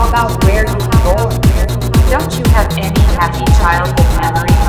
about where you were born. Don't you have any happy childhood memories?